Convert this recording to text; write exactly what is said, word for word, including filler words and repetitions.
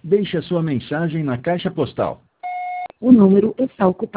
Deixe a sua mensagem na caixa postal. O número está ocupado.